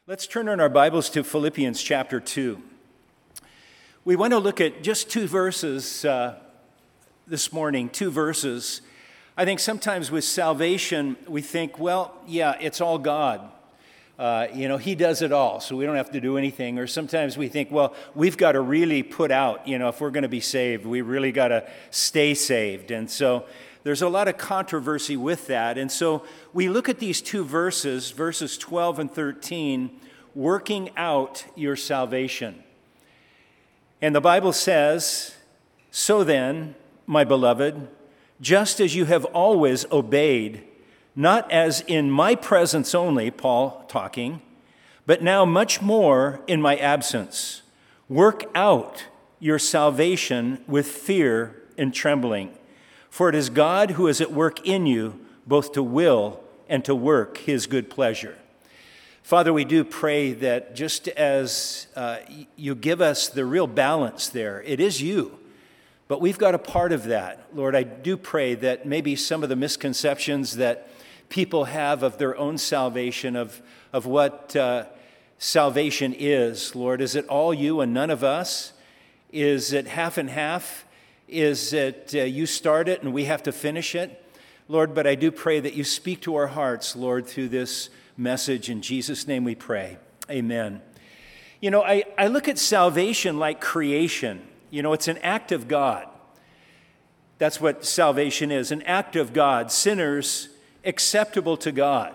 Let's turn in our Bibles to Philippians chapter 2. We want to look at just two verses this morning, two verses. I think sometimes with salvation, we think, well, yeah, it's all God. He does it all, so we don't have to do anything. Or sometimes we think, well, we've got to really put out, if we're going to be saved, we really got to stay saved. And so there's a lot of controversy with that. And so we look at these two verses, verses 12 and 13, working out your salvation. And the Bible says, "So then, my beloved, just as you have always obeyed, not as in my presence only," Paul talking, "but now much more in my absence, work out your salvation with fear and trembling. For it is God who is at work in you, both to will and to work his good pleasure." Father, we do pray that just as you give us the real balance there, it is you, but we've got a part of that. Lord, I do pray that maybe some of the misconceptions that people have of their own salvation, of what salvation is, Lord, is it all you and none of us? Is it half and half? Is it you start it and we have to finish it? Lord, but I do pray that you speak to our hearts, Lord, through this message. In Jesus' name we pray. Amen. I look at salvation like creation. It's an act of God. That's what salvation is, an act of God. Sinners acceptable to God.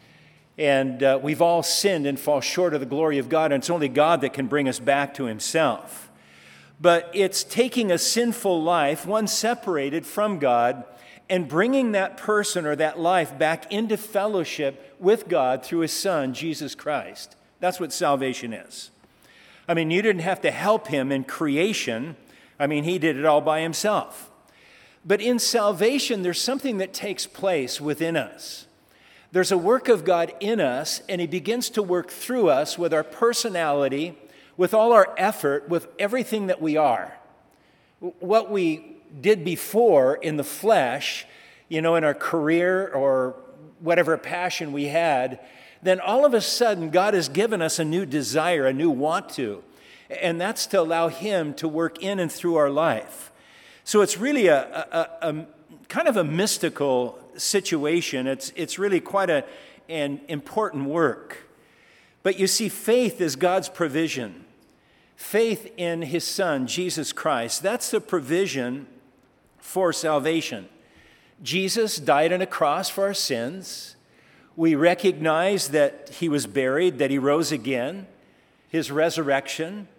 And we've all sinned and fall short of the glory of God, and it's only God that can bring us back to himself. But it's taking a sinful life, one separated from God, and bringing that person or that life back into fellowship with God through his Son, Jesus Christ. That's what salvation is. You didn't have to help him in creation. He did it all by himself. But in salvation, there's something that takes place within us. There's a work of God in us, and he begins to work through us with our personality, with all our effort, with everything that we are. What we did before in the flesh, in our career or whatever passion we had, then all of a sudden God has given us a new desire, a new want to, and that's to allow him to work in and through our life. So it's really a kind of a mystical situation. It's really quite an important work. But you see, faith is God's provision. Faith in his Son, Jesus Christ, that's the provision for salvation. Jesus died on a cross for our sins. We recognize that he was buried, that he rose again, his resurrection,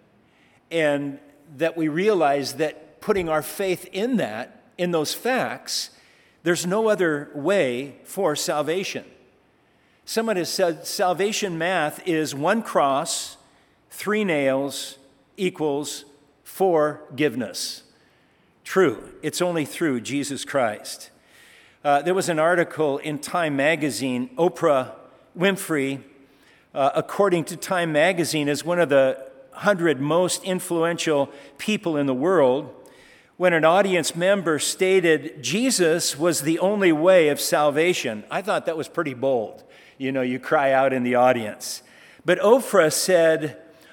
and that we realize that putting our faith in that, in those facts, there's no other way for salvation. Someone has said salvation math is one cross, 3 nails, equals forgiveness. True, it's only through Jesus Christ. There was an article in Time magazine. Oprah Winfrey, according to Time magazine, is one of the 100 most influential people in the world. When an audience member stated Jesus was the only way of salvation, I thought that was pretty bold. You cry out in the audience. But Oprah said,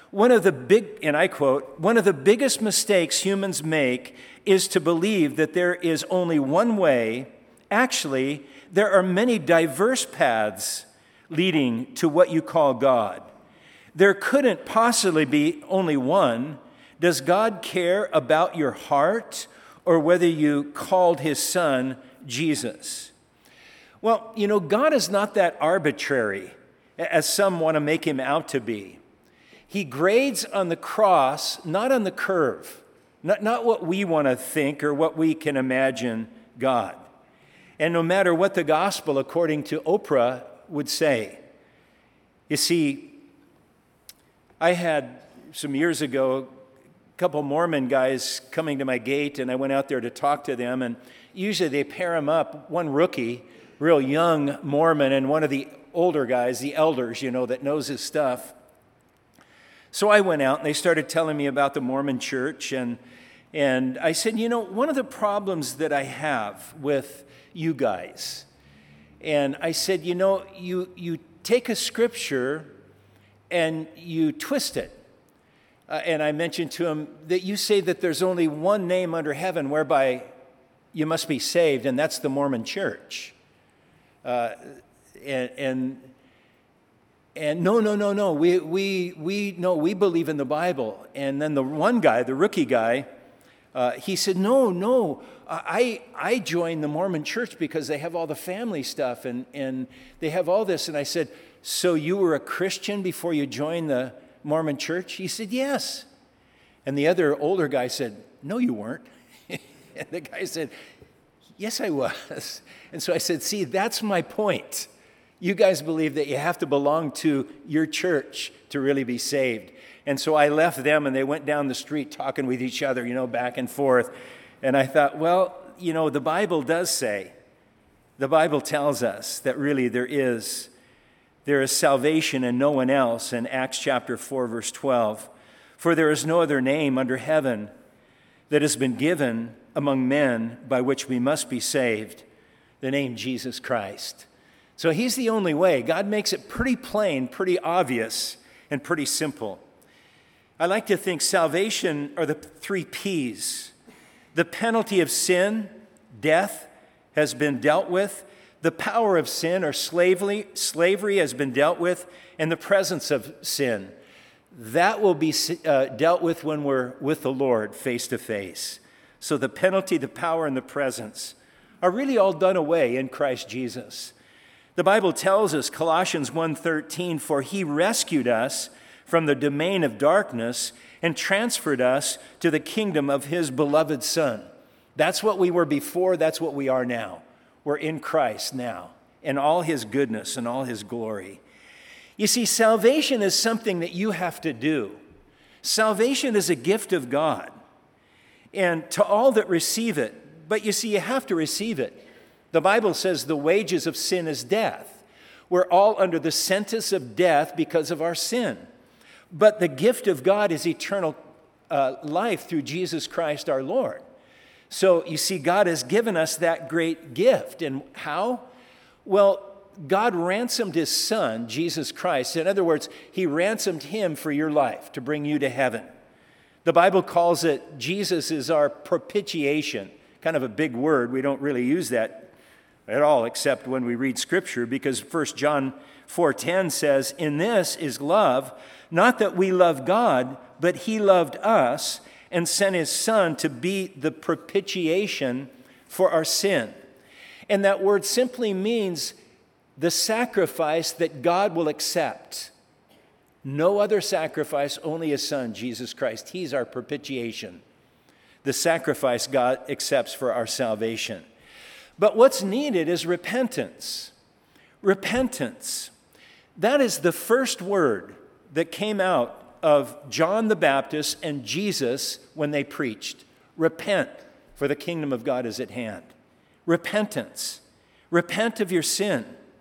and I quote, "One of the biggest mistakes humans make is to believe that there is only one way. Actually, there are many diverse paths leading to what you call God. There couldn't possibly be only one. Does God care about your heart or whether you called his Son Jesus?" Well, God is not that arbitrary as some want to make him out to be. He grades on the cross, not on the curve, not what we want to think or what we can imagine God. And no matter what the gospel, according to Oprah, would say. You see, I had some years ago a couple Mormon guys coming to my gate, and I went out there to talk to them, and usually they pair them up, one rookie, real young Mormon, and one of the older guys, the elders, that knows his stuff. So I went out, and they started telling me about the Mormon church, and I said, one of the problems that I have with you guys, and I said, you take a scripture and you twist it. And I mentioned to him that you say that there's only one name under heaven whereby you must be saved, and that's the Mormon Church. And no. We believe in the Bible. And then the one guy, the rookie guy, he said, no. I joined the Mormon Church because they have all the family stuff and they have all this. And I said, so you were a Christian before you joined the Mormon Church? He said, yes. And the other older guy said, no, you weren't. And the guy said, yes, I was. And so I said, see, that's my point. You guys believe that you have to belong to your church to really be saved. And so I left them, and they went down the street talking with each other, back and forth. And I thought, well, the Bible does say, the Bible tells us that really there is salvation in no one else in Acts chapter 4, verse 12. For there is no other name under heaven that has been given among men by which we must be saved, the name Jesus Christ. So he's the only way. God makes it pretty plain, pretty obvious, and pretty simple. I like to think salvation are the 3 P's. The penalty of sin, death, has been dealt with. The power of sin or slavery has been dealt with, and the presence of sin. That will be dealt with when we're with the Lord face to face. So the penalty, the power, and the presence are really all done away in Christ Jesus. The Bible tells us, Colossians 1:13, for he rescued us from the domain of darkness and transferred us to the kingdom of his beloved Son. That's what we were before, that's what we are now. We're in Christ now, in all his goodness and all his glory. You see, salvation is something that you have to do. Salvation is a gift of God, and to all that receive it. But you see, you have to receive it. The Bible says the wages of sin is death. We're all under the sentence of death because of our sin. But the gift of God is eternal life through Jesus Christ our Lord. So you see, God has given us that great gift. And how? Well, God ransomed his Son, Jesus Christ. In other words, he ransomed him for your life to bring you to heaven. The Bible calls it, Jesus is our propitiation. Kind of a big word. We don't really use that at all except when we read Scripture, because 1 John 4:10 says, in this is love, not that we love God, but he loved us and sent his Son to be the propitiation for our sin. And that word simply means the sacrifice that God will accept. No other sacrifice, only his Son, Jesus Christ. He's our propitiation, the sacrifice God accepts for our salvation. But what's needed is repentance. Repentance. That is the first word that came out of John the Baptist and Jesus when they preached. Repent, for the kingdom of God is at hand. Repentance. Repent of your sin.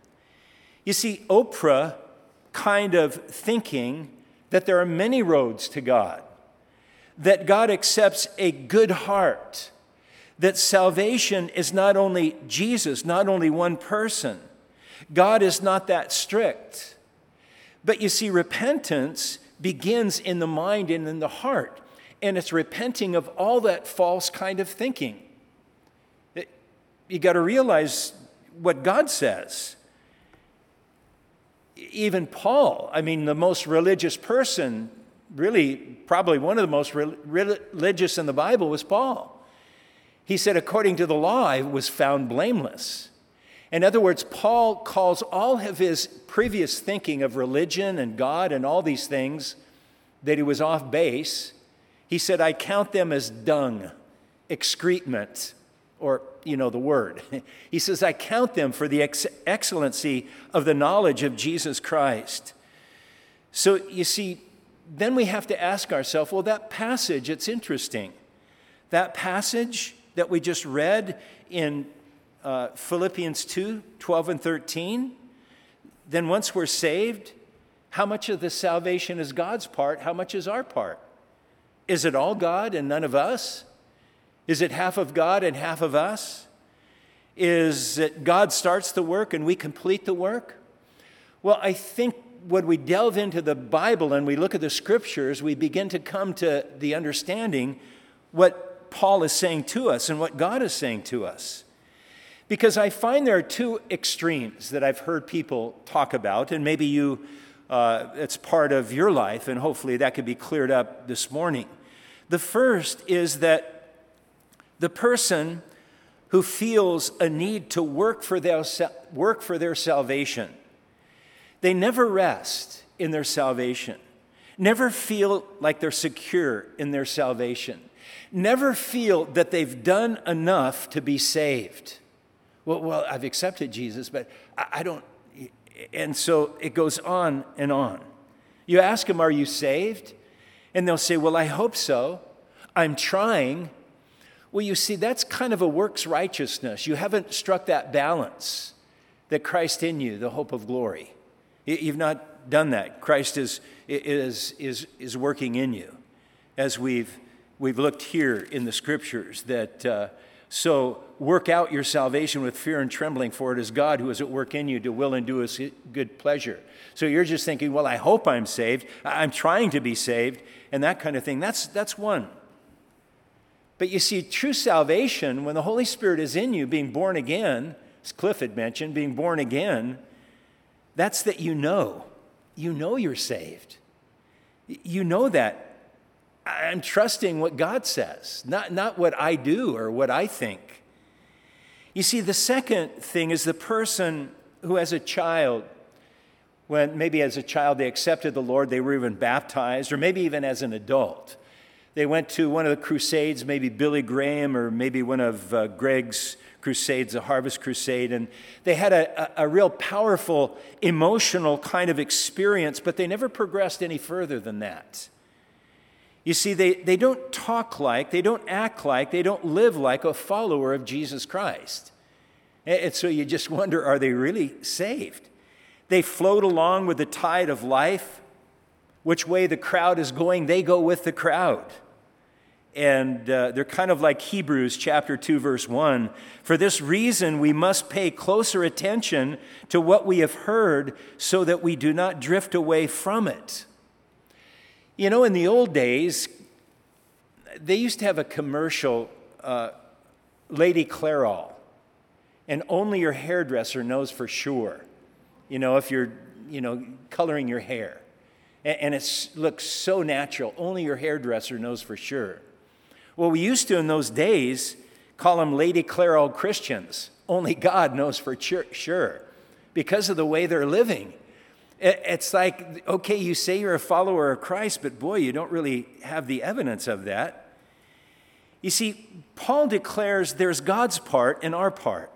You see, Oprah kind of thinking that there are many roads to God, that God accepts a good heart, that salvation is not only Jesus, not only one person. God is not that strict. But you see, repentance begins in the mind and in the heart, and it's repenting of all that false kind of thinking. You got to realize what God says. Even Paul, the most religious person, really probably one of the most religious in the Bible was Paul. He said, according to the law, I was found blameless. In other words, Paul calls all of his previous thinking of religion and God and all these things that he was off base. He said, I count them as dung, excrement, or, the word. He says, I count them for the excellency of the knowledge of Jesus Christ. So, you see, then we have to ask ourselves, well, that passage, it's interesting. That passage that we just read in Philippians 2, 12 and 13, then once we're saved, how much of the salvation is God's part? How much is our part? Is it all God and none of us? Is it half of God and half of us? Is it God starts the work and we complete the work? Well, I think when we delve into the Bible and we look at the scriptures, we begin to come to the understanding what Paul is saying to us and what God is saying to us. Because I find there are two extremes that I've heard people talk about, and maybe it's part of your life, and hopefully that could be cleared up this morning. The first is that the person who feels a need to work for their salvation, they never rest in their salvation, never feel like they're secure in their salvation, never feel that they've done enough to be saved. Well, I've accepted Jesus, but I don't. And so it goes on and on. You ask them, are you saved? And they'll say, well, I hope so. I'm trying. Well, you see, that's kind of a works righteousness. You haven't struck that balance that Christ in you, the hope of glory. You've not done that. Christ is working in you, as we've looked here in the scriptures, that so work out your salvation with fear and trembling, for it is God who is at work in you to will and do his good pleasure. So you're just thinking, well, I hope I'm saved. I'm trying to be saved, and that kind of thing. That's one. But you see, true salvation, when the Holy Spirit is in you, being born again, as Cliff had mentioned, being born again, that's that you know you're saved. You know that. I'm trusting what God says, not what I do or what I think. You see, the second thing is the person who, as a child, when maybe as a child they accepted the Lord, they were even baptized, or maybe even as an adult. They went to one of the crusades, maybe Billy Graham or maybe one of Greg's crusades, the Harvest Crusade, and they had a real powerful, emotional kind of experience, but they never progressed any further than that. You see, they don't talk like, they don't act like, they don't live like a follower of Jesus Christ. And so you just wonder, are they really saved? They float along with the tide of life. Which way the crowd is going, they go with the crowd. And they're kind of like Hebrews chapter 2, verse 1. For this reason, we must pay closer attention to what we have heard so that we do not drift away from it. You know, in the old days, they used to have a commercial, Lady Clairol, and only your hairdresser knows for sure, if you're, coloring your hair. And it looks so natural. Only your hairdresser knows for sure. Well, we used to, in those days, call them Lady Clairol Christians. Only God knows for sure, because of the way they're living. It's like, okay, you say you're a follower of Christ, but boy, you don't really have the evidence of that. You see, Paul declares there's God's part and our part.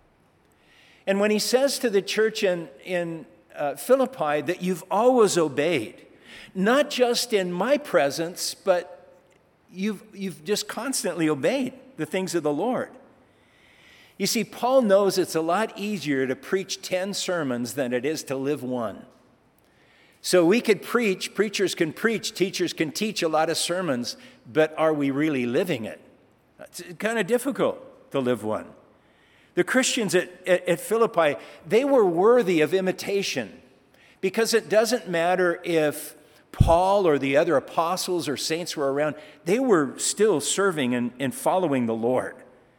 And when he says to the church in Philippi that you've always obeyed, not just in my presence, but you've just constantly obeyed the things of the Lord. You see, Paul knows it's a lot easier to preach 10 sermons than it is to live one. So we could preach, preachers can preach, teachers can teach a lot of sermons, but are we really living it? It's kind of difficult to live one. The Christians at Philippi, they were worthy of imitation, because it doesn't matter if Paul or the other apostles or saints were around, they were still serving and following the Lord.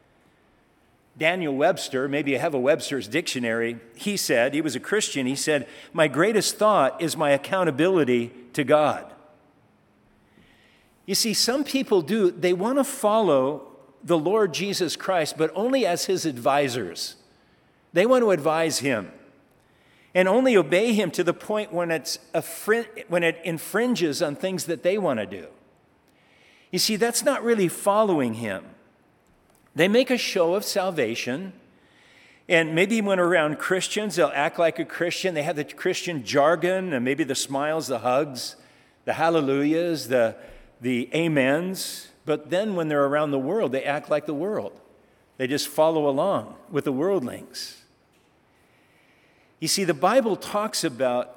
Daniel Webster, maybe you have a Webster's dictionary, he was a Christian, he said, my greatest thought is my accountability to God. You see, some people they want to follow the Lord Jesus Christ, but only as his advisors. They want to advise him and only obey him to the point when it infringes on things that they want to do. You see, that's not really following him. They make a show of salvation, and maybe when around Christians, they'll act like a Christian. They have the Christian jargon, and maybe the smiles, the hugs, the hallelujahs, the amens. But then when they're around the world, they act like the world. They just follow along with the worldlings. You see, the Bible talks about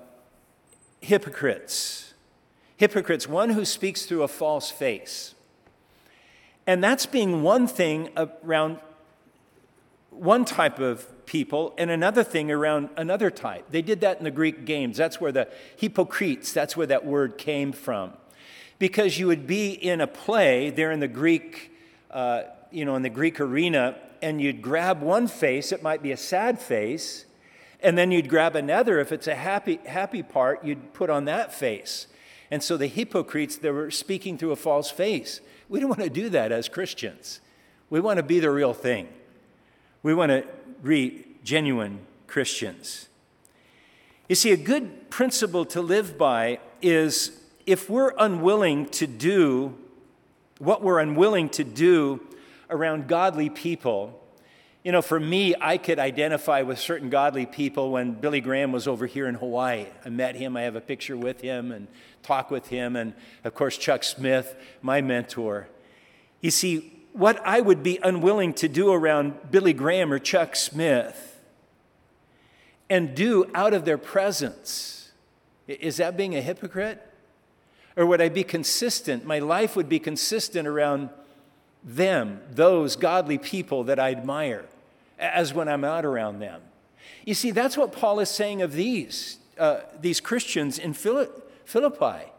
hypocrites. Hypocrites, one who speaks through a false face. And that's being one thing around one type of people and another thing around another type. They did that in the Greek games. That's where the hypocrites, that's where that word came from. Because you would be in a play there in the Greek, in the Greek arena, and you'd grab one face, it might be a sad face, and then you'd grab another. If it's a happy part, you'd put on that face. And so the hypocrites, they were speaking through a false face. We don't want to do that as Christians. We want to be the real thing. We want to be genuine Christians. You see, a good principle to live by is if we're unwilling to do what we're unwilling to do around godly people. For me, I could identify with certain godly people when Billy Graham was over here in Hawaii. I met him, I have a picture with him and talk with him, and of course Chuck Smith, my mentor. You see, what I would be unwilling to do around Billy Graham or Chuck Smith and do out of their presence, is that being a hypocrite? Or would I be consistent? My life would be consistent around them, those godly people that I admire, as when I'm out around them. You see, that's what Paul is saying of these Christians in Philippi.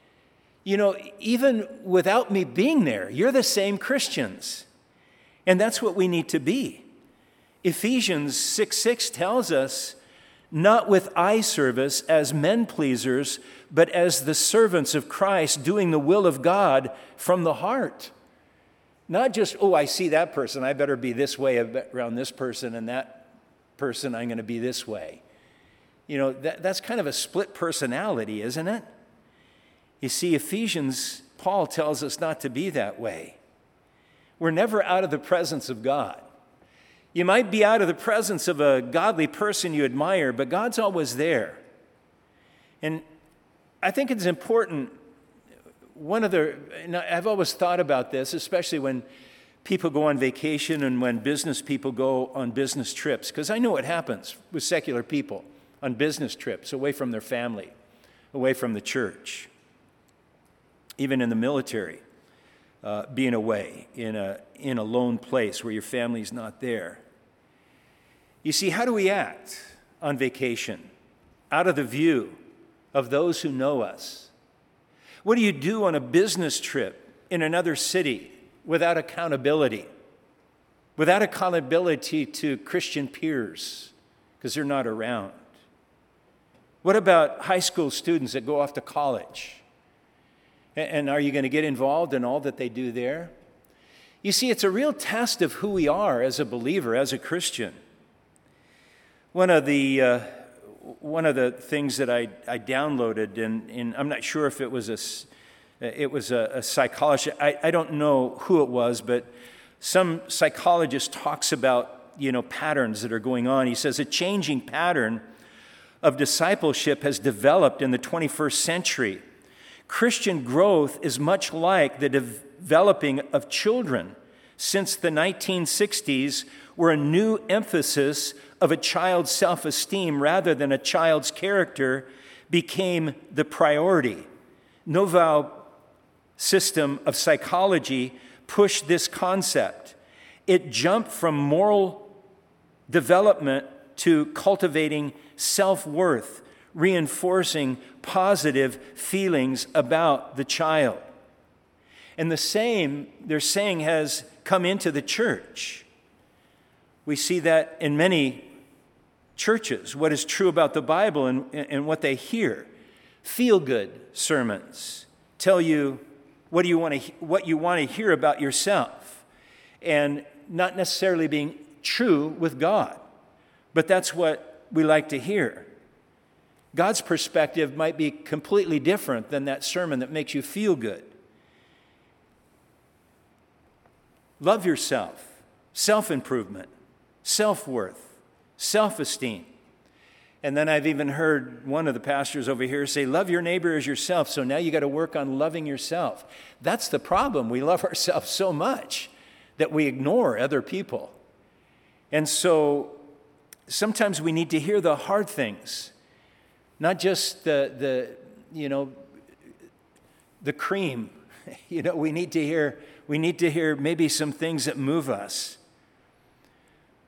Even without me being there, you're the same Christians. And that's what we need to be. Ephesians 6:6 tells us, not with eye service as men pleasers, but as the servants of Christ, doing the will of God from the heart. Not just, I see that person, I better be this way around this person, and that person, I'm going to be this way. That's kind of a split personality, isn't it? You see, Paul tells us not to be that way. We're never out of the presence of God. You might be out of the presence of a godly person you admire, but God's always there. And I think it's important. I've always thought about this, especially when people go on vacation and when business people go on business trips, because I know what happens with secular people on business trips, away from their family, away from the church, even in the military, being away in a lone place where your family's not there. You see, how do we act on vacation, out of the view of those who know us? What do you do on a business trip in another city without accountability? Without accountability to Christian peers, because they're not around. What about high school students that go off to college? And are you going to get involved in all that they do there? You see, it's a real test of who we are as a believer, as a Christian. One of the things that I downloaded, and I'm not sure if it was a psychologist. I don't know who it was, but some psychologist talks about patterns that are going on. He says a changing pattern of discipleship has developed in the 21st century. Christian growth is much like the developing of children since the 1960s, where a new emphasis of a child's self-esteem rather than a child's character became the priority. Novel system of psychology pushed this concept. It jumped from moral development to cultivating self-worth, reinforcing positive feelings about the child. And the same, they're saying, has come into the church. We see that in many churches, what is true about the Bible and what they hear. Feel-good sermons tell you what you want to hear about yourself, and not necessarily being true with God. But that's what we like to hear. God's perspective might be completely different than that sermon that makes you feel good. Love yourself, self-improvement, self-worth, self-esteem. And then I've even heard one of the pastors over here say, love your neighbor as yourself. So now you got to work on loving yourself. That's the problem. We love ourselves so much that we ignore other people. And so sometimes we need to hear the hard things, not just the cream. We need to hear maybe some things that move us.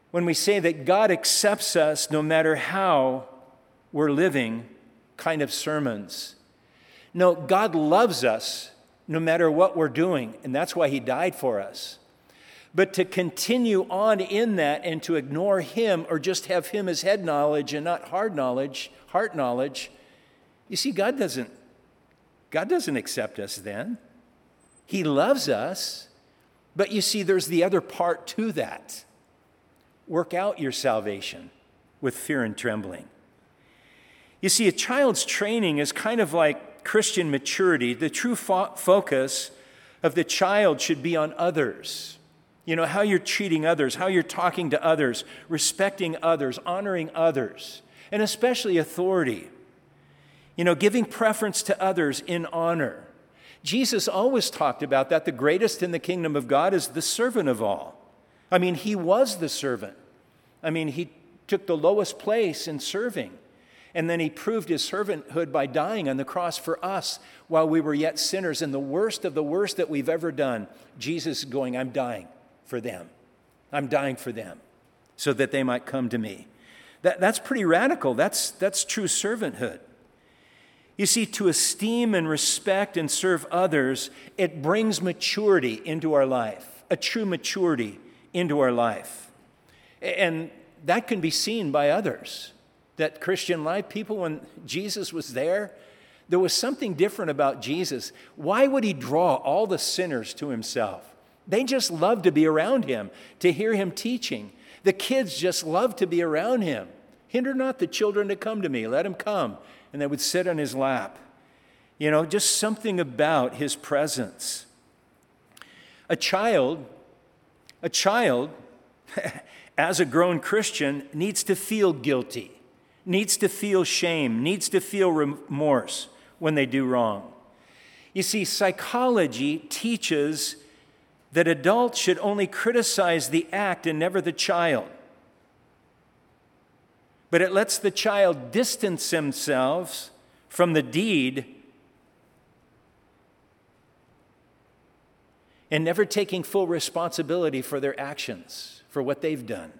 when we say that God accepts us no matter how we're living kind of sermons. No, God loves us no matter what we're doing, and that's why he died for us. But to continue on in that and to ignore him or just have him as head knowledge and not heart knowledge, you see, God doesn't accept us then. He loves us, but you see, there's the other part to that. Work out your salvation with fear and trembling. You see, a child's training is kind of like Christian maturity. The true focus of the child should be on others. You know, how you're treating others, how you're talking to others, respecting others, honoring others, and especially authority. You know, giving preference to others in honor. Jesus always talked about that. The greatest in the kingdom of God is the servant of all. I mean, he was the servant. I mean, he took the lowest place in serving. And then he proved his servanthood by dying on the cross for us while we were yet sinners. And the worst of the worst that we've ever done, Jesus going, I'm dying for them. I'm dying for them so that they might come to me. That's pretty radical. That's true servanthood. You see, to esteem and respect and serve others, it brings maturity into our life, a true maturity into our life. And that can be seen by others. That Christian life, people, when Jesus was there was something different about Jesus. Why would he draw all the sinners to himself? They just loved to be around him, to hear him teaching. The kids just loved to be around him. Hinder not the children to come to me, let them come. And they would sit on his lap. You know, just something about his presence. A child, as a grown Christian, needs to feel guilty, needs to feel shame, needs to feel remorse when they do wrong. You see, psychology teaches that adults should only criticize the act and never the child. But it lets the child distance themselves from the deed and never taking full responsibility for their actions, for what they've done.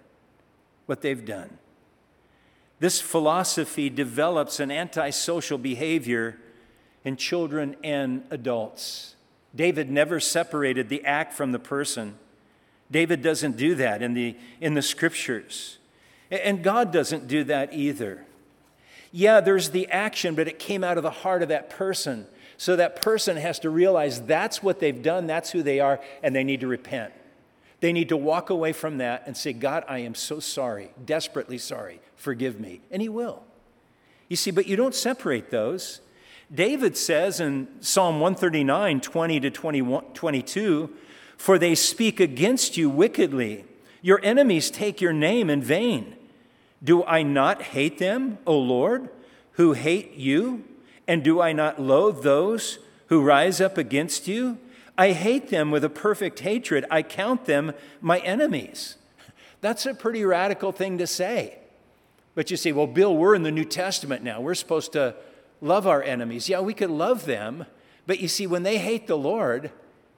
This philosophy develops an antisocial behavior in children and adults. David never separated the act from the person. David doesn't do that in the scriptures. And God doesn't do that either. Yeah, there's the action, but it came out of the heart of that person. So that person has to realize that's what they've done, that's who they are, and they need to repent. They need to walk away from that and say, God, I am so sorry, desperately sorry, forgive me. And he will. You see, but you don't separate those. David says in Psalm 139, 20 to 22, for they speak against you wickedly. Your enemies take your name in vain. Do I not hate them, O Lord, who hate you? And do I not loathe those who rise up against you? I hate them with a perfect hatred. I count them my enemies. That's a pretty radical thing to say. But you say, well, Bill, we're in the New Testament now. We're supposed to love our enemies. Yeah, we could love them. But you see, when they hate the Lord,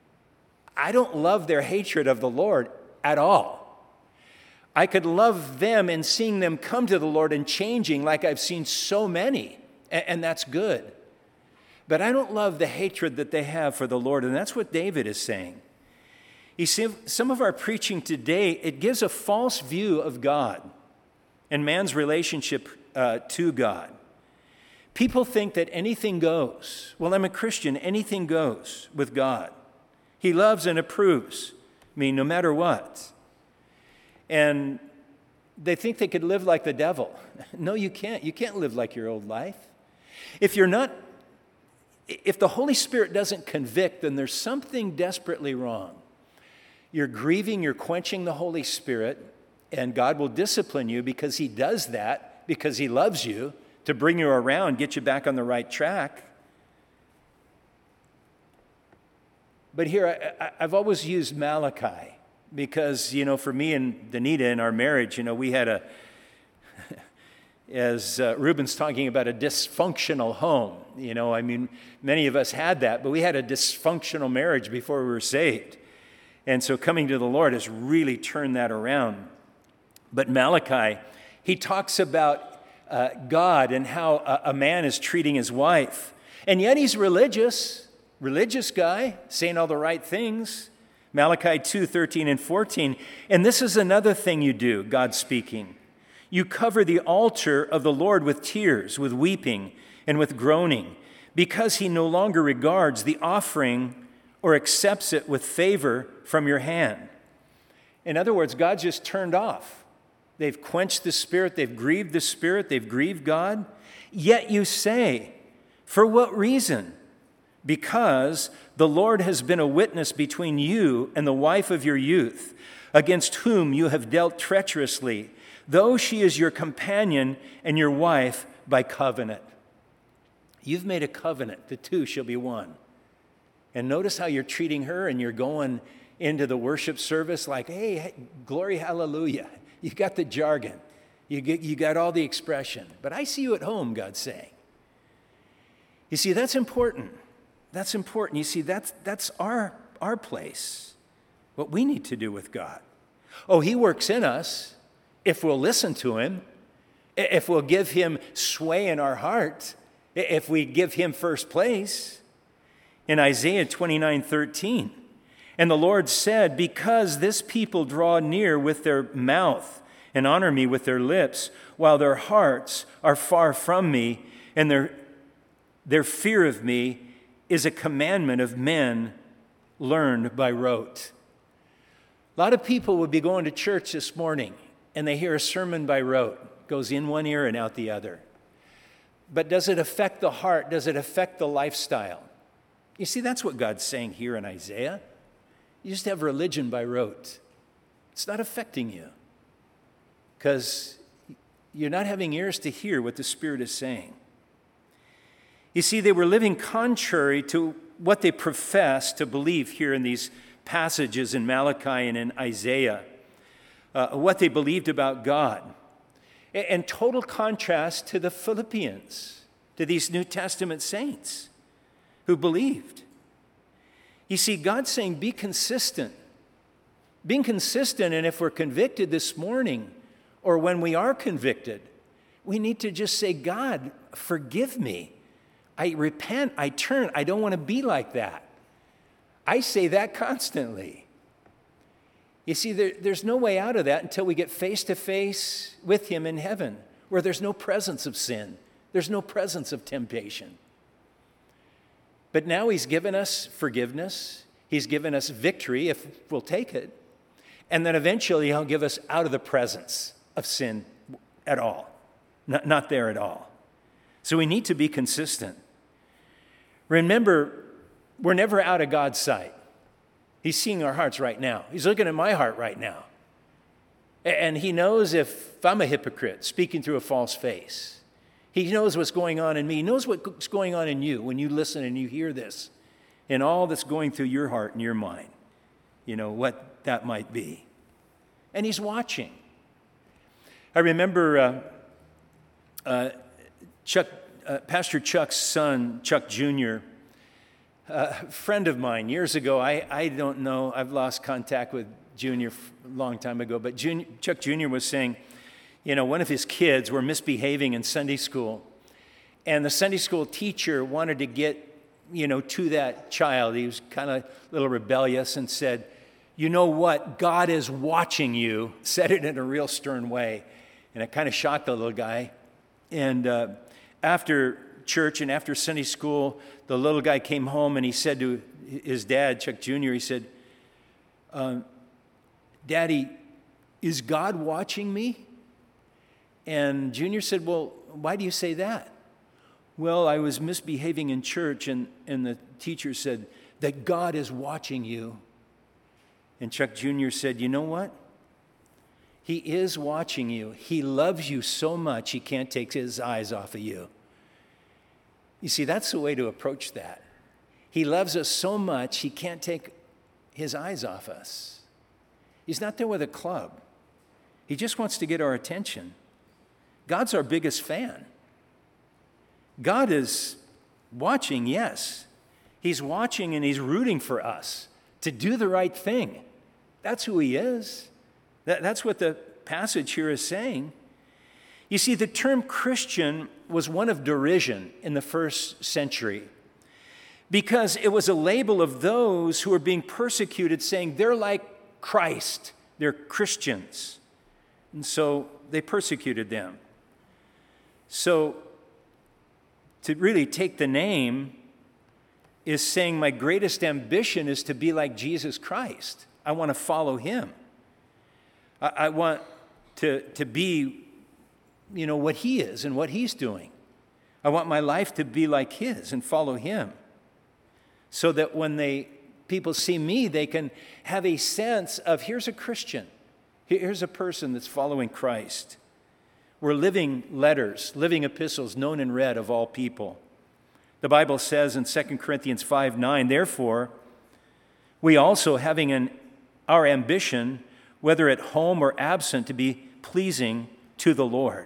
I don't love their hatred of the Lord at all. I could love them and seeing them come to the Lord and changing like I've seen so many, and that's good. But I don't love the hatred that they have for the Lord, and that's what David is saying. You see, some of our preaching today, it gives a false view of God and man's relationship to God. People think that anything goes. Well, I'm a Christian, anything goes with God. He loves and approves me no matter what. And they think they could live like the devil. No, you can't. You can't live like your old life. If the Holy Spirit doesn't convict, then there's something desperately wrong. You're grieving, you're quenching the Holy Spirit, and God will discipline you because he does that, because he loves you, to bring you around, get you back on the right track. But here, I've always used Malachi. Because, for me and Danita in our marriage, we had as Ruben's talking about a dysfunctional home. Many of us had that, but we had a dysfunctional marriage before we were saved. And so coming to the Lord has really turned that around. But Malachi, he talks about God and how a man is treating his wife. And yet he's religious guy, saying all the right things. Malachi 2:13 and 14. And this is another thing you do, God speaking. You cover the altar of the Lord with tears, with weeping, and with groaning, because he no longer regards the offering or accepts it with favor from your hand. In other words, God's just turned off. They've quenched the Spirit, they've grieved the Spirit, they've grieved God. Yet you say, for what reason? Because the Lord has been a witness between you and the wife of your youth, against whom you have dealt treacherously, though she is your companion and your wife by covenant. You've made a covenant, the two shall be one. And notice how you're treating her, and you're going into the worship service like, hey, glory, hallelujah. You got the jargon. You got all the expression. But I see you at home, God's saying. You see, that's important. That's important. You see, that's our place, what we need to do with God. Oh, he works in us if we'll listen to him, if we'll give him sway in our heart, if we give him first place. In Isaiah 29:13, and the Lord said, because this people draw near with their mouth and honor me with their lips, while their hearts are far from me, and their fear of me is a commandment of men learned by rote. A lot of people would be going to church this morning, and they hear a sermon by rote. Goes in one ear and out the other. But does it affect the heart? Does it affect the lifestyle? You see, that's what God's saying here in Isaiah. You just have religion by rote. It's not affecting you because you're not having ears to hear what the Spirit is saying. You see, they were living contrary to what they profess to believe here in these passages in Malachi and in Isaiah, what they believed about God. In total contrast to the Philippians, to these New Testament saints who believed. You see, God's saying, be consistent. Being consistent, and if we're convicted this morning, or when we are convicted, we need to just say, God, forgive me. I repent, I turn, I don't want to be like that. I say that constantly. You see, there's no way out of that until we get face to face with him in heaven, where there's no presence of sin. There's no presence of temptation. But now he's given us forgiveness. He's given us victory if we'll take it. And then eventually he'll give us out of the presence of sin at all. Not there at all. So we need to be consistent. Remember, we're never out of God's sight. He's seeing our hearts right now. He's looking at my heart right now. And he knows if I'm a hypocrite speaking through a false face. He knows what's going on in me. He knows what's going on in you when you listen and you hear this and all that's going through your heart and your mind, what that might be. And he's watching. I remember Pastor Chuck's son, Chuck Jr., a friend of mine years ago. I don't know, I've lost contact with Jr. a long time ago, but Chuck Jr. was saying, one of his kids were misbehaving in Sunday school, and the Sunday school teacher wanted to get, to that child. He was kind of a little rebellious and said, you know what, God is watching you, said it in a real stern way, and it kind of shocked the little guy. And after church and after Sunday school, the little guy came home and he said to his dad, Chuck Jr., he said, Daddy, is God watching me? And Junior said, well, why do you say that? Well, I was misbehaving in church, and the teacher said that God is watching you. And Chuck Jr. said, you know what? He is watching you. He loves you so much he can't take his eyes off of you. You see, that's the way to approach that. He loves us so much he can't take his eyes off us. He's not there with a club. He just wants to get our attention. God's our biggest fan. God is watching, yes. He's watching and he's rooting for us to do the right thing. That's who he is. That's what the passage here is saying. You see, the term Christian was one of derision in the first century because it was a label of those who were being persecuted, saying they're like Christ, they're Christians. And so they persecuted them. So to really take the name is saying my greatest ambition is to be like Jesus Christ. I want to follow him. I want to be, what he is and what he's doing. I want my life to be like his and follow him. So that when people see me, they can have a sense of, here's a Christian. Here's a person that's following Christ. We're living letters, living epistles, known and read of all people. The Bible says in 2 Corinthians 5:9, therefore, we also, having our ambition, whether at home or absent, to be pleasing to the Lord.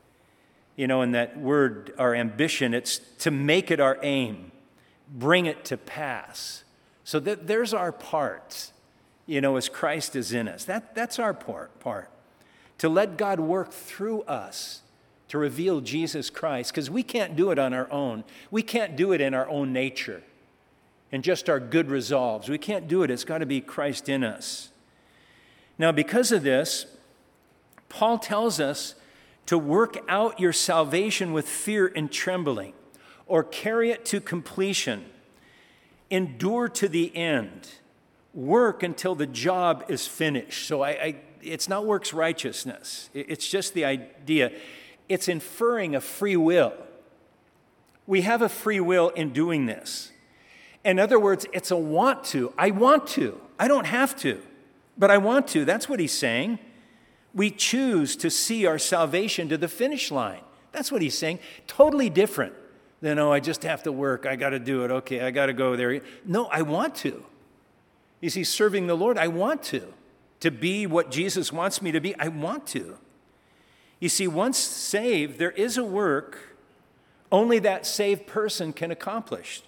In that word, our ambition, it's to make it our aim, bring it to pass. So that there's our part, as Christ is in us. That's our part. To let God work through us to reveal Jesus Christ, because we can't do it on our own. We can't do it in our own nature and just our good resolves. We can't do it. It's got to be Christ in us. Now, because of this, Paul tells us to work out your salvation with fear and trembling, or carry it to completion. Endure to the end. Work until the job is finished. So it's not works righteousness. It's just the idea. It's inferring a free will. We have a free will in doing this. In other words, it's a want to. I want to. I don't have to, but I want to. That's what he's saying. We choose to see our salvation to the finish line. That's what he's saying. Totally different than, I just have to work. I got to do it. Okay, I got to go there. No, I want to. You see, serving the Lord, I want to be what Jesus wants me to be. I want to. You see, once saved, there is a work only that saved person can accomplish.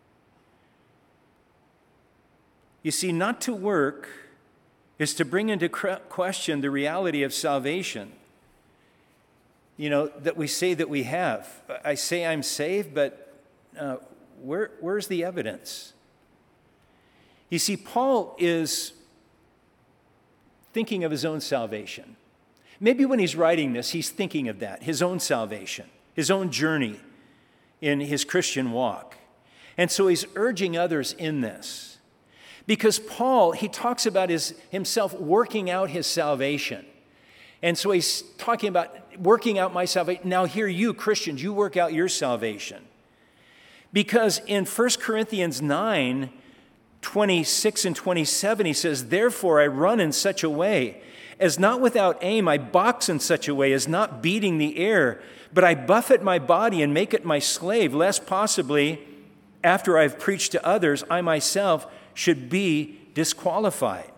You see, not to work is to bring into question the reality of salvation, that we say that we have. I say I'm saved, but where's the evidence? You see, Paul is thinking of his own salvation. Maybe when he's writing this, he's thinking of that, his own salvation, his own journey in his Christian walk. And so he's urging others in this. Because Paul, he talks about himself working out his salvation. And so he's talking about working out my salvation. Now here you, Christians, you work out your salvation. Because in 1 Corinthians 9, 26 and 27, he says, therefore I run in such a way as not without aim, I box in such a way as not beating the air, but I buffet my body and make it my slave, lest possibly after I've preached to others, I myself should be disqualified.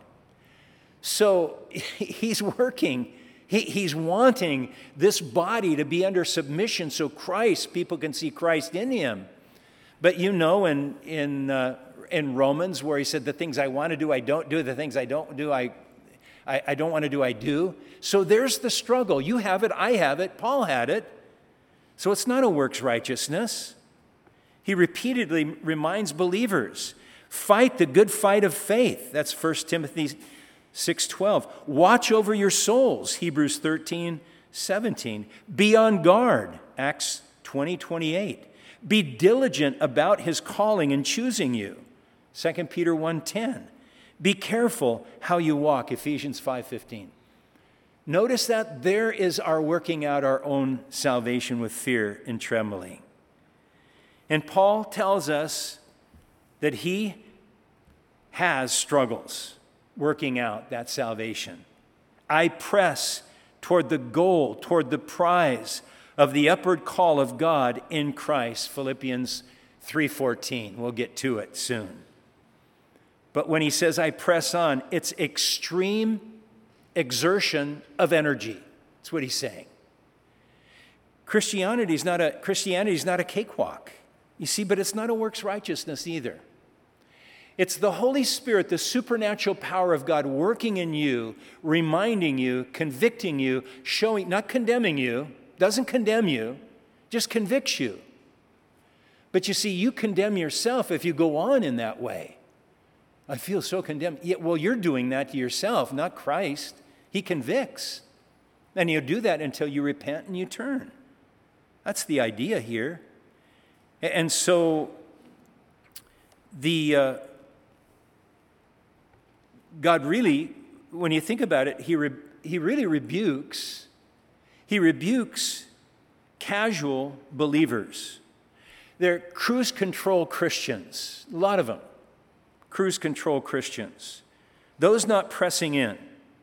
So he's working. He's wanting this body to be under submission so people can see Christ in him. But in Romans where he said, the things I want to do, I don't do. The things I don't do, I don't want to do, I do. So there's the struggle. You have it, I have it, Paul had it. So it's not a works righteousness. He repeatedly reminds believers, fight the good fight of faith. That's 1 Timothy 6:12. Watch over your souls. Hebrews 13:17. Be on guard. Acts 20:28. Be diligent about his calling and choosing you. 2 Peter 1:10. Be careful how you walk. Ephesians 5:15. Notice that there is our working out our own salvation with fear and trembling. And Paul tells us that he has struggles working out that salvation. I press toward the goal, toward the prize of the upward call of God in Christ, Philippians 3:14. We'll get to it soon. But when he says I press on, it's extreme exertion of energy. That's what he's saying. Christianity is not a cakewalk. You see, but it's not a works righteousness either. It's the Holy Spirit, the supernatural power of God working in you, reminding you, convicting you, showing, not condemning you, doesn't condemn you, just convicts you. But you see, you condemn yourself if you go on in that way. I feel so condemned. Yeah, well, you're doing that to yourself, not Christ. He convicts. And you'll do that until you repent and you turn. That's the idea here. And so God really, when you think about it, he really rebukes casual believers. They're cruise control Christians, a lot of them, cruise control Christians. Those not pressing in,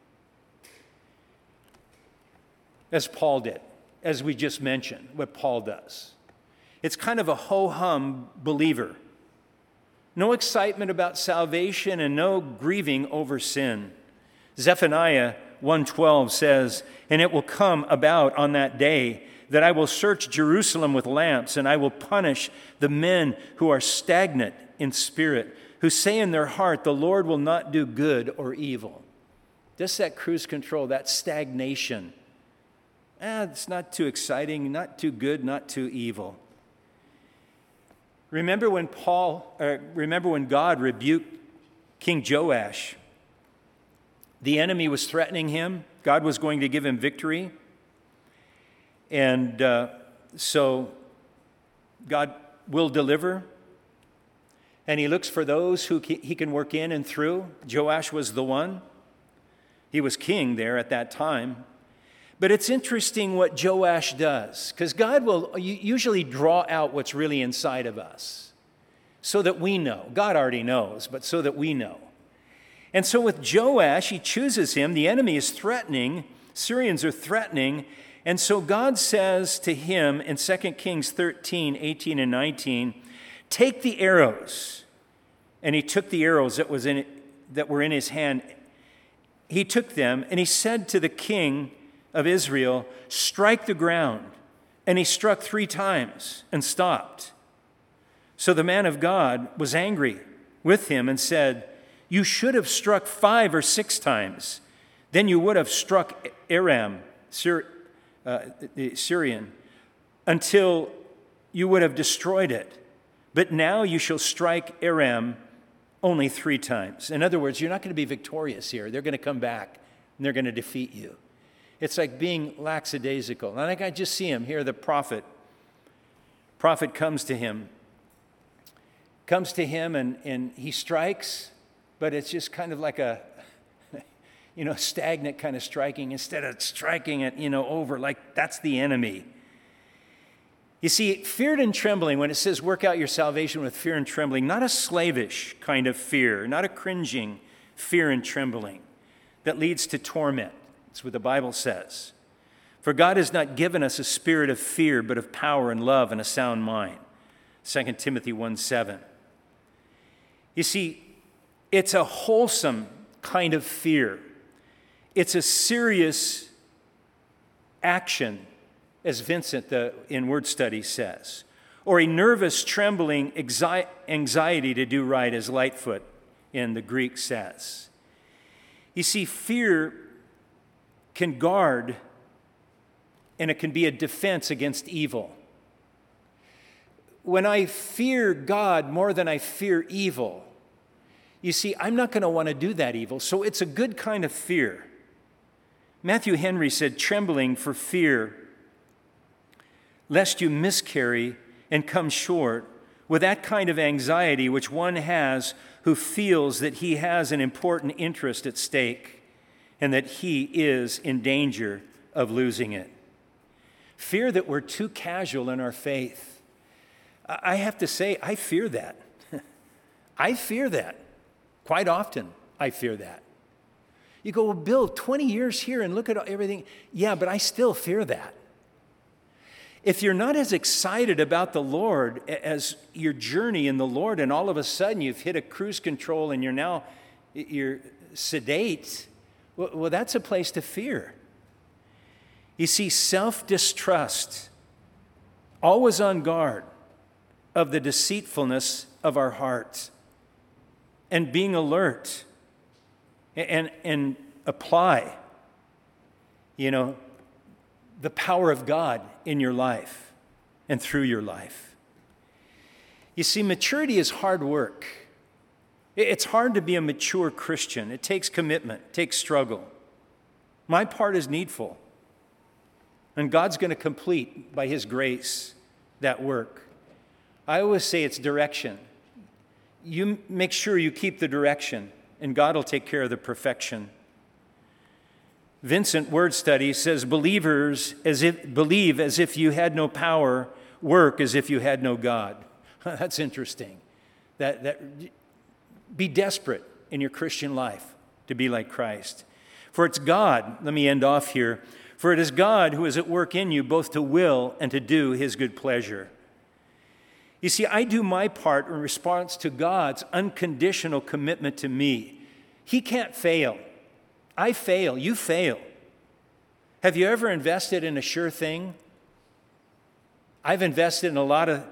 as Paul did, as we just mentioned, what Paul does. It's kind of a ho-hum believer. No excitement about salvation and no grieving over sin. Zephaniah 1:12 says, "And it will come about on that day that I will search Jerusalem with lamps, and I will punish the men who are stagnant in spirit, who say in their heart, the Lord will not do good or evil." Just that cruise control, that stagnation. It's not too exciting, not too good, not too evil. Remember when God rebuked King Joash? The enemy was threatening him. God was going to give him victory. And so God will deliver. And he looks for those who he can work in and through. Joash was the one. He was king there at that time. But it's interesting what Joash does, because God will usually draw out what's really inside of us so that we know. God already knows, but so that we know. And so with Joash, he chooses him. The enemy is threatening. Syrians are threatening. And so God says to him in 2 Kings 13, 18 and 19, "Take the arrows." And he took the arrows that were in his hand. He took them, and he said to the king of Israel, "Strike the ground." And he struck 3 times and stopped. So the man of God was angry with him and said, "You should have struck 5 or 6 times. Then you would have struck Aram, the Syrian, until you would have destroyed it. But now you shall strike Aram only 3 times." In other words, you're not going to be victorious here. They're going to come back and they're going to defeat you. It's like being lackadaisical. And I just see him here, the prophet. Prophet comes to him and he strikes, but it's just kind of like a, stagnant kind of striking instead of striking it, over, like that's the enemy. You see, fear and trembling, when it says work out your salvation with fear and trembling, not a slavish kind of fear, not a cringing fear and trembling that leads to torment. That's what the Bible says. For God has not given us a spirit of fear, but of power and love and a sound mind. 2 Timothy 1:7. You see, it's a wholesome kind of fear. It's a serious action, as Vincent in Word Study says, or a nervous, trembling anxiety to do right, as Lightfoot in the Greek says. You see, fear can guard, and it can be a defense against evil. When I fear God more than I fear evil, you see, I'm not going to want to do that evil, so it's a good kind of fear. Matthew Henry said, "Trembling for fear, lest you miscarry and come short, with that kind of anxiety which one has who feels that he has an important interest at stake, and that he is in danger of losing it." Fear that we're too casual in our faith. I have to say, I fear that. I fear that. Quite often, I fear that. You go, "Well, Bill, 20 years here and look at everything." Yeah, but I still fear that. If you're not as excited about the Lord as your journey in the Lord, and all of a sudden you've hit a cruise control and you're sedate, well, that's a place to fear. You see, self-distrust, always on guard of the deceitfulness of our hearts. and being alert and apply, the power of God in your life and through your life. You see, maturity is hard work. It's hard to be a mature Christian. It takes commitment, it takes struggle. My part is needful. And God's going to complete, by His grace, that work. I always say it's direction. You make sure you keep the direction, and God will take care of the perfection. Vincent Word Study says, believe as if you had no power, work as if you had no God. That's interesting. Be desperate in your Christian life to be like Christ. For it's God, let me end off here, for it is God who is at work in you both to will and to do His good pleasure. You see, I do my part in response to God's unconditional commitment to me. He can't fail. I fail. You fail. Have you ever invested in a sure thing? I've invested in a lot of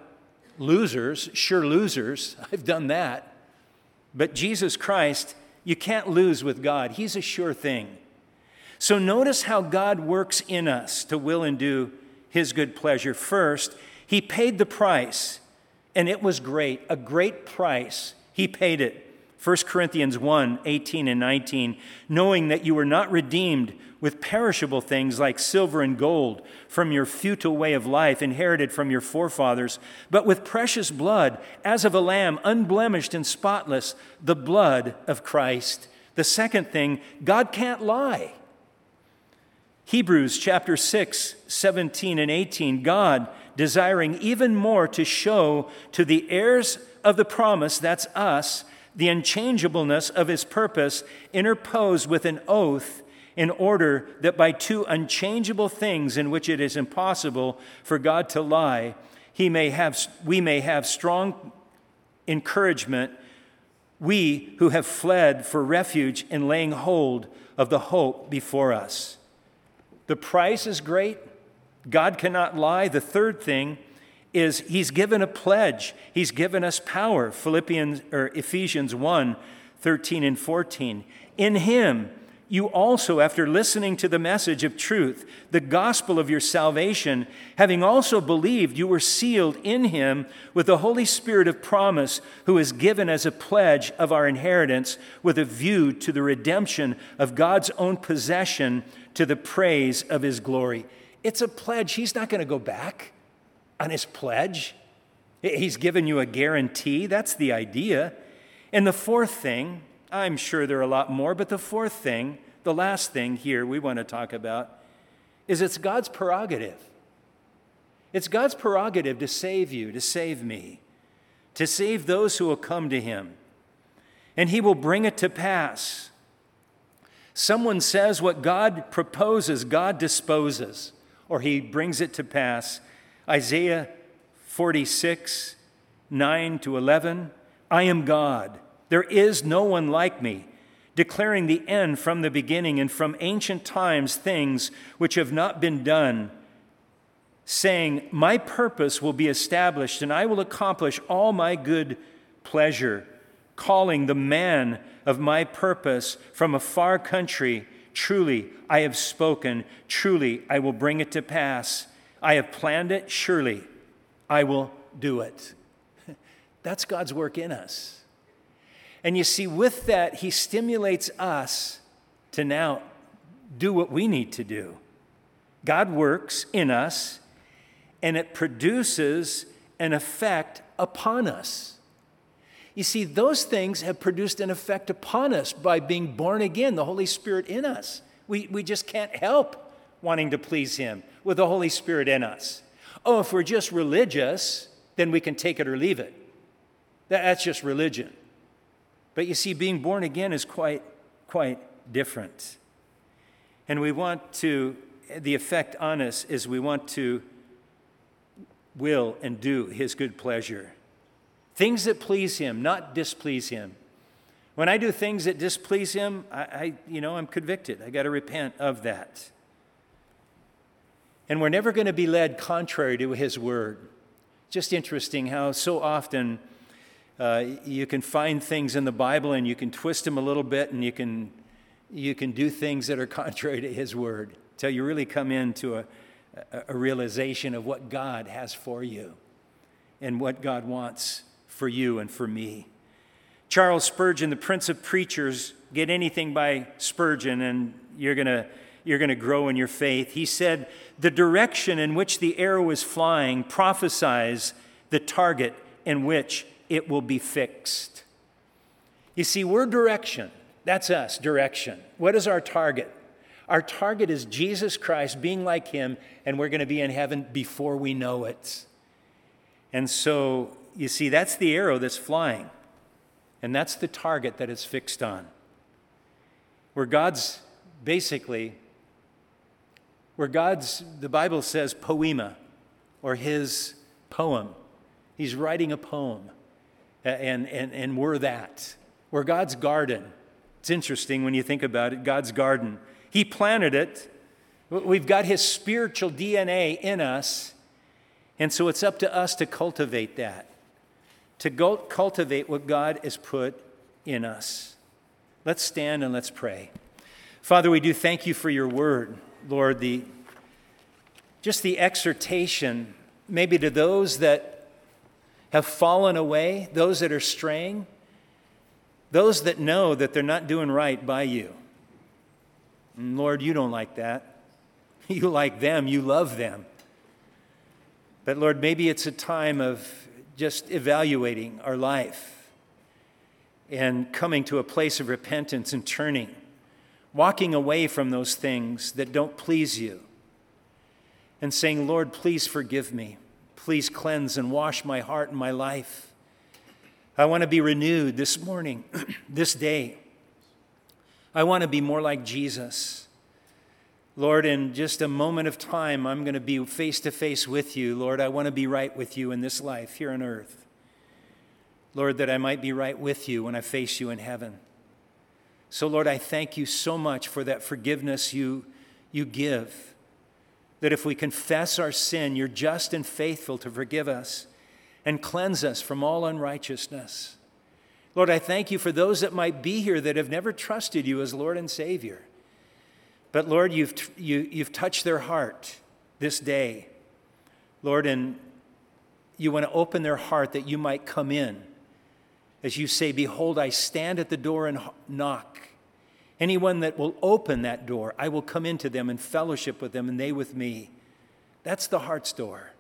sure losers. I've done that. But Jesus Christ, you can't lose with God. He's a sure thing. So notice how God works in us to will and do His good pleasure. First, He paid the price, and it was great, a great price. He paid it. 1 Corinthians 1, 18 and 19, knowing that you were not redeemed with perishable things like silver and gold from your futile way of life inherited from your forefathers, but with precious blood, as of a lamb, unblemished and spotless, the blood of Christ. The second thing, God can't lie. Hebrews chapter 6, 17 and 18, God, desiring even more to show to the heirs of the promise, that's us, the unchangeableness of His purpose, interposed with an oath, in order that by two unchangeable things in which it is impossible for God to lie, we may have strong encouragement, we who have fled for refuge in laying hold of the hope before us. The price is great. God cannot lie. The third thing is He's given a pledge. He's given us power. Ephesians 1, 13 and 14. In Him, you also, after listening to the message of truth, the gospel of your salvation, having also believed, you were sealed in Him with the Holy Spirit of promise, who is given as a pledge of our inheritance with a view to the redemption of God's own possession to the praise of His glory. It's a pledge. He's not going to go back on His pledge. He's given you a guarantee. That's the idea. And the fourth thing, I'm sure there are a lot more, but the fourth thing, the last thing here we want to talk about, is it's God's prerogative. It's God's prerogative to save you, to save me, to save those who will come to Him. And He will bring it to pass. Someone says what God proposes, God disposes, or He brings it to pass. Isaiah 46, 9 to 11, I am God. There is no one like me, declaring the end from the beginning and from ancient times things which have not been done, saying, my purpose will be established and I will accomplish all my good pleasure, calling the man of my purpose from a far country. Truly, I have spoken. Truly, I will bring it to pass. I have planned it. Surely, I will do it. That's God's work in us. And you see, with that, He stimulates us to now do what we need to do. God works in us, and it produces an effect upon us. You see, those things have produced an effect upon us by being born again, the Holy Spirit in us. We just can't help wanting to please Him with the Holy Spirit in us. Oh, if we're just religious, then we can take it or leave it. That's just religion. But you see, being born again is quite different. And the effect on us is we want to will and do His good pleasure. Things that please Him, not displease Him. When I do things that displease Him, I'm convicted. I got to repent of that. And we're never going to be led contrary to His word. Just interesting how so often You can find things in the Bible and you can twist them a little bit, and you can do things that are contrary to His Word till you really come into a realization of what God has for you and what God wants for you and for me. Charles Spurgeon, the Prince of Preachers, get anything by Spurgeon and you're going to grow in your faith. He said, "The direction in which the arrow is flying prophesies the target in which it will be fixed." You see, we're direction. That's us, direction. What is our target? Our target is Jesus Christ, being like Him, and we're going to be in heaven before we know it. And so, you see, that's the arrow that's flying. And that's the target that it's fixed on. The Bible says poema, or His poem. He's writing a poem, and we're that. We're God's garden. It's interesting when you think about it, God's garden. He planted it. We've got His spiritual DNA in us, and so it's up to us to cultivate that, to cultivate what God has put in us. Let's stand and let's pray. Father, we do thank You for Your word, Lord, just the exhortation maybe to those that have fallen away, those that are straying, those that know that they're not doing right by You. And Lord, You don't like that. You like them. You love them. But Lord, maybe it's a time of just evaluating our life and coming to a place of repentance and turning, walking away from those things that don't please You, and saying, Lord, please forgive me. Please cleanse and wash my heart and my life. I want to be renewed this morning, this day. I want to be more like Jesus. Lord, in just a moment of time, I'm going to be face to face with You. Lord, I want to be right with You in this life here on earth. Lord, that I might be right with You when I face You in heaven. So, Lord, I thank You so much for that forgiveness You give. That if we confess our sin, You're just and faithful to forgive us and cleanse us from all unrighteousness. Lord, I thank You for those that might be here that have never trusted You as Lord and Savior. But Lord, you've touched their heart this day. Lord, and You want to open their heart that You might come in. As You say, behold, I stand at the door and knock. Anyone that will open that door, I will come into them and fellowship with them, and they with Me. That's the heart's door.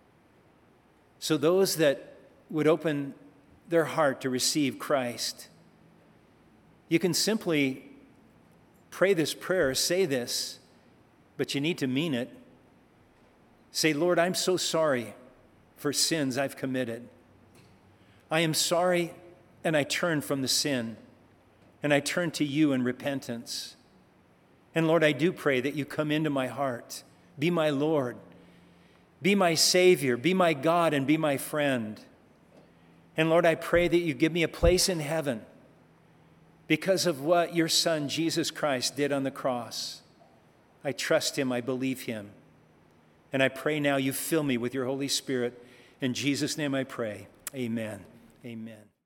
So those that would open their heart to receive Christ, you can simply pray this prayer, say this, but you need to mean it. Say, Lord, I'm so sorry for sins I've committed. I am sorry, and I turn from the sin, and I turn to You in repentance. And Lord, I do pray that You come into my heart, be my Lord, be my Savior, be my God, and be my friend. And Lord, I pray that You give me a place in heaven because of what Your Son, Jesus Christ, did on the cross. I trust Him, I believe Him. And I pray now You fill me with Your Holy Spirit. In Jesus' name I pray, amen. Amen.